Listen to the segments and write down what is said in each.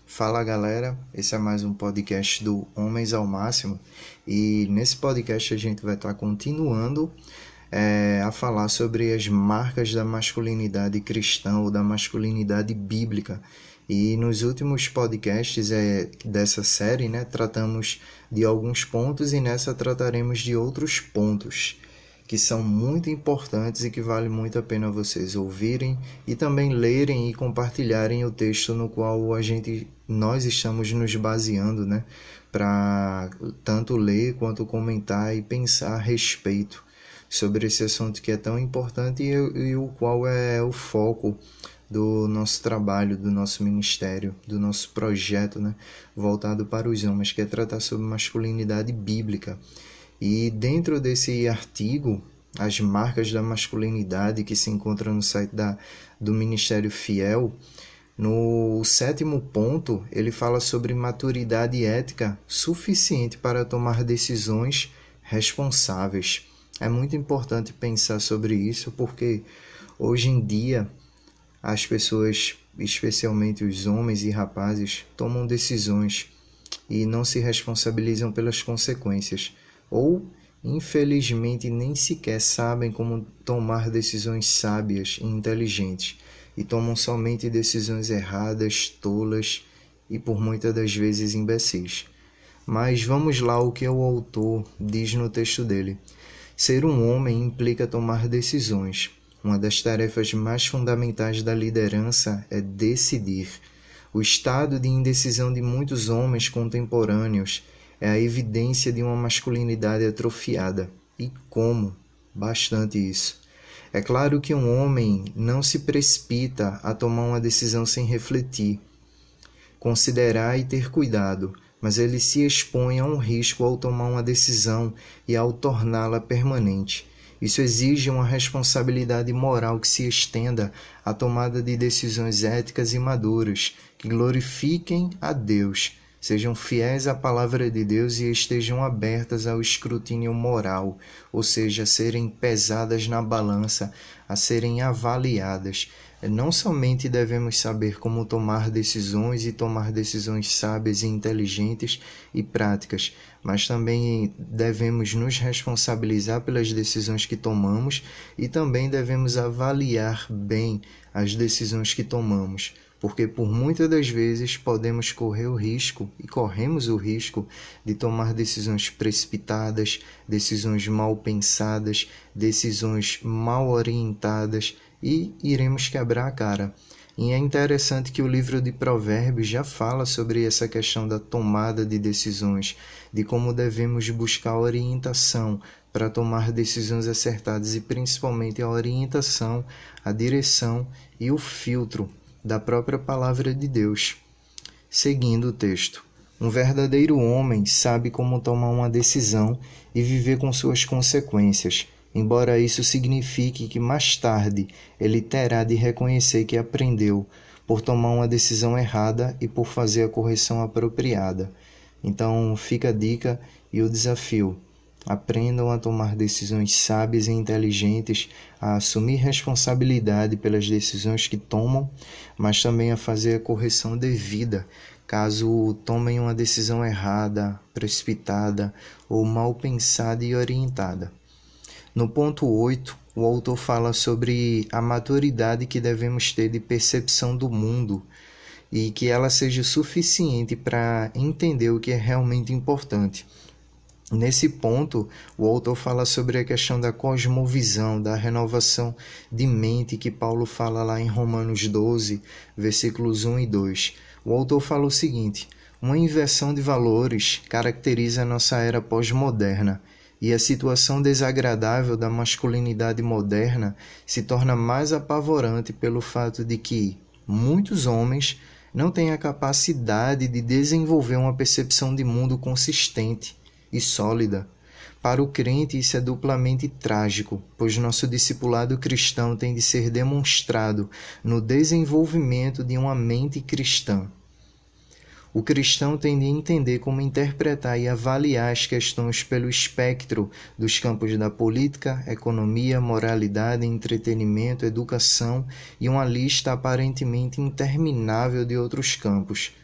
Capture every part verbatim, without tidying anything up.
Fala galera, esse é mais um podcast do Homens ao Máximo e nesse podcast a gente vai estar continuando é, a falar sobre as marcas da masculinidade cristã ou da masculinidade bíblica. E nos últimos podcasts é, dessa série, né, tratamos de alguns pontos e nessa trataremos de outros pontos que são muito importantes e que vale muito a pena vocês ouvirem e também lerem e compartilharem o texto no qual a gente, nós estamos nos baseando, né, para tanto ler quanto comentar e pensar a respeito sobre esse assunto que é tão importante e, e o qual é o foco do nosso trabalho, do nosso ministério, do nosso projeto, né, voltado para os homens, que é tratar sobre masculinidade bíblica. E dentro desse artigo, as marcas da masculinidade que se encontram no site da, do Ministério Fiel, no sétimo ponto, ele fala sobre maturidade ética suficiente para tomar decisões responsáveis. É muito importante pensar sobre isso, porque hoje em dia as pessoas, especialmente os homens e rapazes, tomam decisões e não se responsabilizam pelas consequências. Ou, infelizmente, nem sequer sabem como tomar decisões sábias e inteligentes, e tomam somente decisões erradas, tolas e por muitas das vezes imbecis. Mas vamos lá o que o autor diz no texto dele. Ser um homem implica tomar decisões. Uma das tarefas mais fundamentais da liderança é decidir. O estado de indecisão de muitos homens contemporâneos é a evidência de uma masculinidade atrofiada. E como? Bastante isso. É claro que um homem não se precipita a tomar uma decisão sem refletir, considerar e ter cuidado, mas ele se expõe a um risco ao tomar uma decisão e ao torná-la permanente. Isso exige uma responsabilidade moral que se estenda à tomada de decisões éticas e maduras, que glorifiquem a Deus, sejam fiéis à palavra de Deus e estejam abertas ao escrutínio moral, ou seja, a serem pesadas na balança, a serem avaliadas. Não somente devemos saber como tomar decisões e tomar decisões sábias e inteligentes e práticas, mas também devemos nos responsabilizar pelas decisões que tomamos e também devemos avaliar bem as decisões que tomamos, porque por muitas das vezes podemos correr o risco e corremos o risco de tomar decisões precipitadas, decisões mal pensadas, decisões mal orientadas e iremos quebrar a cara. E é interessante que o livro de Provérbios já fala sobre essa questão da tomada de decisões, de como devemos buscar orientação para tomar decisões acertadas e principalmente a orientação, a direção e o filtro da própria palavra de Deus. Seguindo o texto, um verdadeiro homem sabe como tomar uma decisão e viver com suas consequências, embora isso signifique que mais tarde ele terá de reconhecer que aprendeu por tomar uma decisão errada e por fazer a correção apropriada. Então fica a dica e o desafio. Aprendam a tomar decisões sábias e inteligentes, a assumir responsabilidade pelas decisões que tomam, mas também a fazer a correção devida, caso tomem uma decisão errada, precipitada ou mal pensada e orientada. No ponto oito, o autor fala sobre a maturidade que devemos ter de percepção do mundo e que ela seja suficiente para entender o que é realmente importante. Nesse ponto, o autor fala sobre a questão da cosmovisão, da renovação de mente que Paulo fala lá em Romanos doze, versículos um e dois. O autor fala o seguinte: uma inversão de valores caracteriza a nossa era pós-moderna, e a situação desagradável da masculinidade moderna se torna mais apavorante pelo fato de que muitos homens não têm a capacidade de desenvolver uma percepção de mundo consistente e sólida. Para o crente isso é duplamente trágico, pois nosso discipulado cristão tem de ser demonstrado no desenvolvimento de uma mente cristã. O cristão tem de entender como interpretar e avaliar as questões pelo espectro dos campos da política, economia, moralidade, entretenimento, educação e uma lista aparentemente interminável de outros campos.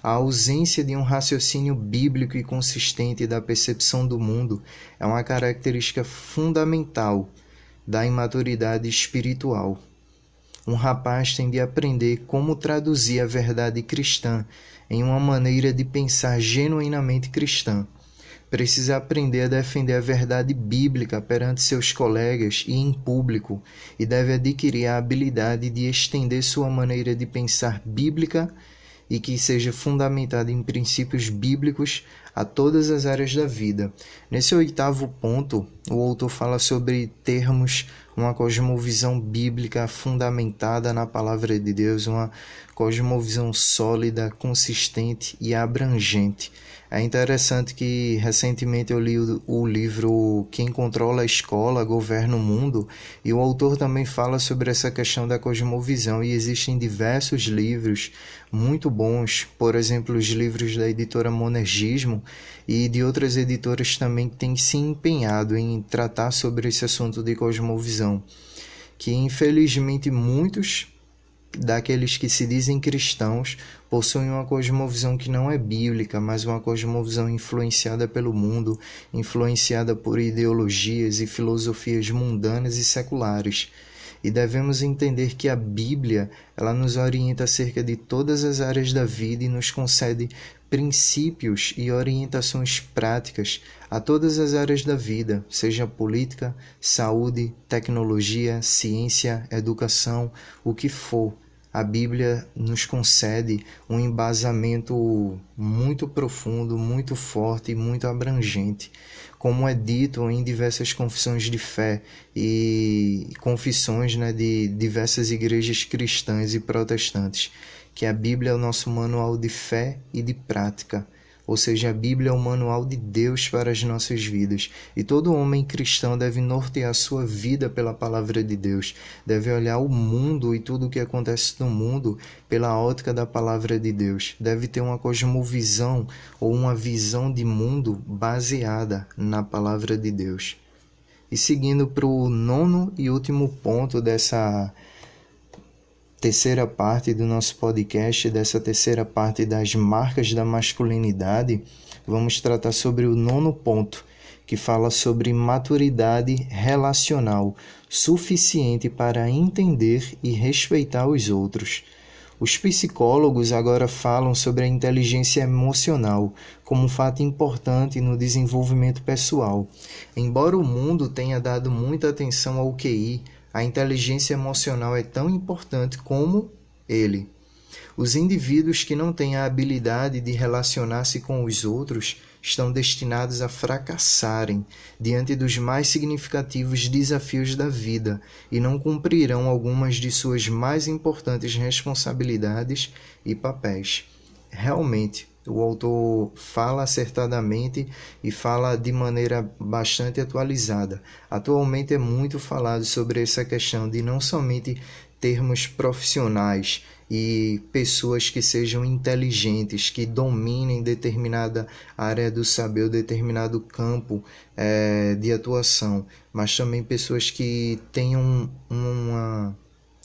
A ausência de um raciocínio bíblico e consistente da percepção do mundo é uma característica fundamental da imaturidade espiritual. Um rapaz tem de aprender como traduzir a verdade cristã em uma maneira de pensar genuinamente cristã. Precisa aprender a defender a verdade bíblica perante seus colegas e em público, e deve adquirir a habilidade de estender sua maneira de pensar bíblica e que seja fundamentada em princípios bíblicos a todas as áreas da vida. Nesse oitavo ponto, o autor fala sobre termos uma cosmovisão bíblica fundamentada na palavra de Deus, uma cosmovisão sólida, consistente e abrangente. É interessante que recentemente eu li o, o livro Quem Controla a Escola Governa o Mundo, e o autor também fala sobre essa questão da cosmovisão, e existem diversos livros muito bons, por exemplo, os livros da editora Monergismo e de outras editoras também que têm se empenhado em tratar sobre esse assunto de cosmovisão, que infelizmente muitos daqueles que se dizem cristãos possuem uma cosmovisão que não é bíblica, mas uma cosmovisão influenciada pelo mundo, influenciada por ideologias e filosofias mundanas e seculares. E devemos entender que a Bíblia, ela nos orienta acerca de todas as áreas da vida e nos concede princípios e orientações práticas a todas as áreas da vida, seja política, saúde, tecnologia, ciência, educação, o que for. A Bíblia nos concede um embasamento muito profundo, muito forte e muito abrangente, como é dito em diversas confissões de fé e confissões, né, de diversas igrejas cristãs e protestantes, que a Bíblia é o nosso manual de fé e de prática. Ou seja, a Bíblia é o manual de Deus para as nossas vidas. E todo homem cristão deve nortear sua vida pela palavra de Deus. Deve olhar o mundo e tudo o que acontece no mundo pela ótica da palavra de Deus. Deve ter uma cosmovisão ou uma visão de mundo baseada na palavra de Deus. E seguindo para o nono e último ponto dessa terceira parte do nosso podcast, dessa terceira parte das marcas da masculinidade, vamos tratar sobre o nono ponto, que fala sobre maturidade relacional suficiente para entender e respeitar os outros. Os psicólogos agora falam sobre a inteligência emocional como um fato importante no desenvolvimento pessoal. Embora o mundo tenha dado muita atenção ao Q I, a inteligência emocional é tão importante como ele. Os indivíduos que não têm a habilidade de relacionar-se com os outros estão destinados a fracassarem diante dos mais significativos desafios da vida e não cumprirão algumas de suas mais importantes responsabilidades e papéis. Realmente, o autor fala acertadamente e fala de maneira bastante atualizada. Atualmente é muito falado sobre essa questão de não somente termos profissionais e pessoas que sejam inteligentes, que dominem determinada área do saber ou determinado campo é, de atuação, mas também pessoas que tenham uma,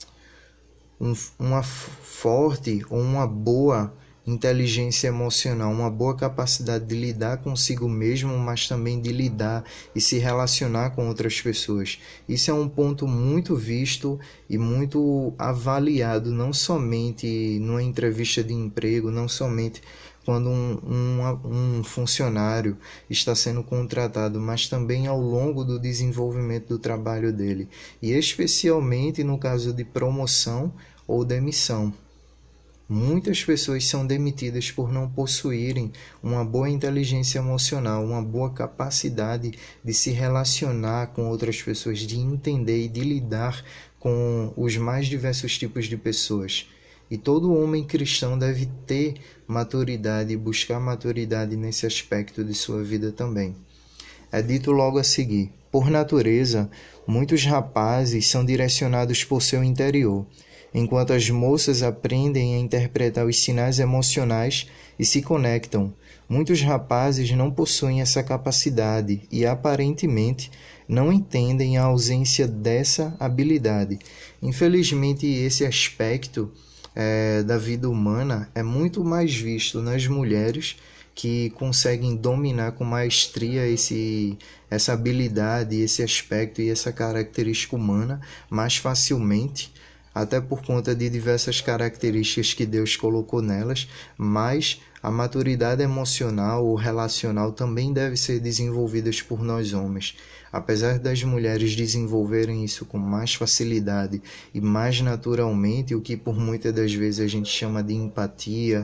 um, uma forte ou uma boa inteligência emocional, uma boa capacidade de lidar consigo mesmo, mas também de lidar e se relacionar com outras pessoas. Isso é um ponto muito visto e muito avaliado, não somente numa entrevista de emprego, não somente quando um, um, um funcionário está sendo contratado, mas também ao longo do desenvolvimento do trabalho dele, e especialmente no caso de promoção ou demissão. Muitas pessoas são demitidas por não possuírem uma boa inteligência emocional, uma boa capacidade de se relacionar com outras pessoas, de entender e de lidar com os mais diversos tipos de pessoas. E todo homem cristão deve ter maturidade e buscar maturidade nesse aspecto de sua vida também. É dito logo a seguir: por natureza, muitos rapazes são direcionados por seu interior, enquanto as moças aprendem a interpretar os sinais emocionais e se conectam. Muitos rapazes não possuem essa capacidade e, aparentemente, não entendem a ausência dessa habilidade. Infelizmente, esse aspecto é, da vida humana é muito mais visto nas mulheres que conseguem dominar com maestria esse, essa habilidade, esse aspecto e essa característica humana mais facilmente, até por conta de diversas características que Deus colocou nelas, mas a maturidade emocional ou relacional também deve ser desenvolvida por nós homens. Apesar das mulheres desenvolverem isso com mais facilidade e mais naturalmente, o que por muitas das vezes a gente chama de empatia,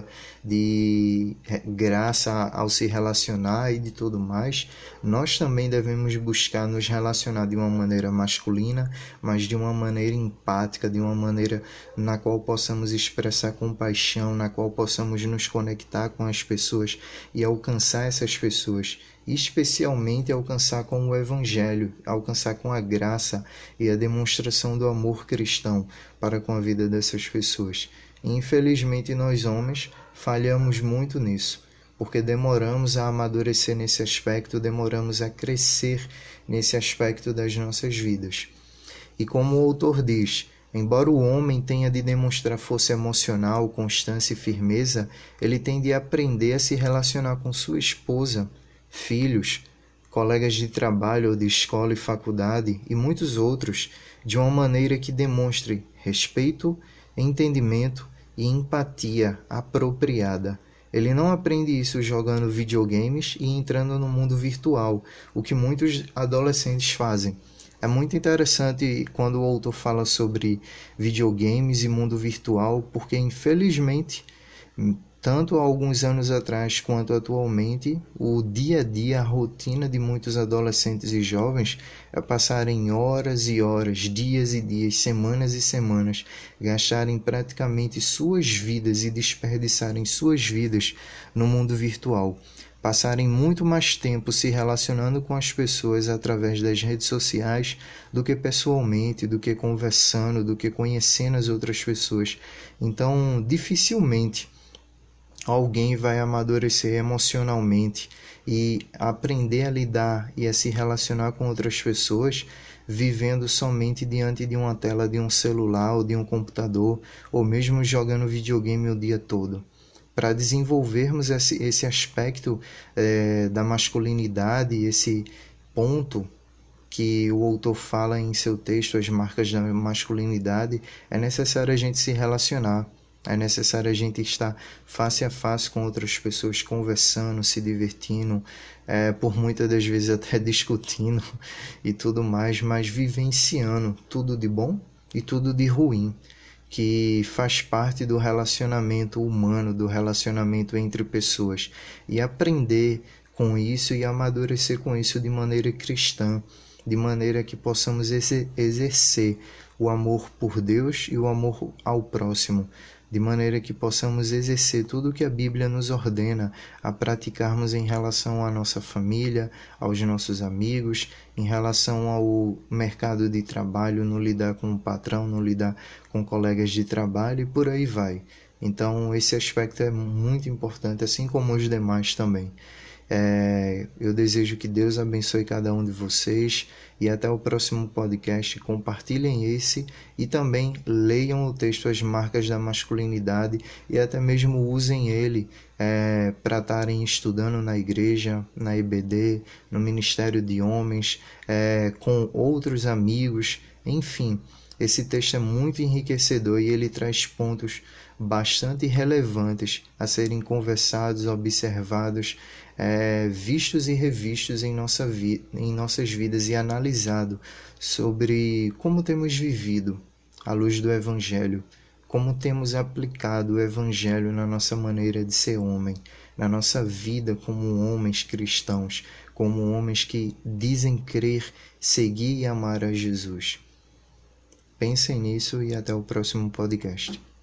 de graça ao se relacionar e de tudo mais, nós também devemos buscar nos relacionar de uma maneira masculina, mas de uma maneira empática, de uma maneira na qual possamos expressar compaixão, na qual possamos nos conectar com as pessoas e alcançar essas pessoas, especialmente alcançar com o Evangelho, alcançar com a graça e a demonstração do amor cristão para com a vida dessas pessoas. E, infelizmente, nós homens falhamos muito nisso, porque demoramos a amadurecer nesse aspecto, demoramos a crescer nesse aspecto das nossas vidas. E como o autor diz, embora o homem tenha de demonstrar força emocional, constância e firmeza, ele tem de aprender a se relacionar com sua esposa, filhos, colegas de trabalho ou de escola e faculdade e muitos outros de uma maneira que demonstre respeito, entendimento e empatia apropriada. Ele não aprende isso jogando videogames e entrando no mundo virtual, o que muitos adolescentes fazem. É muito interessante quando o autor fala sobre videogames e mundo virtual, porque infelizmente, tanto há alguns anos atrás quanto atualmente, o dia a dia, a rotina de muitos adolescentes e jovens é passarem horas e horas, dias e dias, semanas e semanas, gastarem praticamente suas vidas e desperdiçarem suas vidas no mundo virtual. Passarem muito mais tempo se relacionando com as pessoas através das redes sociais do que pessoalmente, do que conversando, do que conhecendo as outras pessoas. Então, dificilmente alguém vai amadurecer emocionalmente e aprender a lidar e a se relacionar com outras pessoas vivendo somente diante de uma tela de um celular ou de um computador ou mesmo jogando videogame o dia todo. Para desenvolvermos esse, esse aspecto é, da masculinidade, esse ponto que o autor fala em seu texto, as marcas da masculinidade, é necessário a gente se relacionar. É necessário a gente estar face a face com outras pessoas, conversando, se divertindo, é, por muitas das vezes até discutindo e tudo mais, mas vivenciando tudo de bom e tudo de ruim, que faz parte do relacionamento humano, do relacionamento entre pessoas, e aprender com isso e amadurecer com isso de maneira cristã, de maneira que possamos exercer o amor por Deus e o amor ao próximo, de maneira que possamos exercer tudo o que a Bíblia nos ordena a praticarmos em relação à nossa família, aos nossos amigos, em relação ao mercado de trabalho, no lidar com o patrão, no lidar com colegas de trabalho e por aí vai. Então, esse aspecto é muito importante, assim como os demais também. É, eu desejo que Deus abençoe cada um de vocês e até o próximo podcast. Compartilhem esse e também leiam o texto As Marcas da Masculinidade e até mesmo usem ele é, para estarem estudando na igreja, na I B D, no Ministério de Homens, é, com outros amigos, enfim. Esse texto é muito enriquecedor e ele traz pontos bastante relevantes a serem conversados, observados, é, vistos e revistos em, nossa vi- em nossas vidas e analisado sobre como temos vivido à luz do Evangelho, como temos aplicado o Evangelho na nossa maneira de ser homem, na nossa vida como homens cristãos, como homens que dizem crer, seguir e amar a Jesus. Pensem nisso e até o próximo podcast.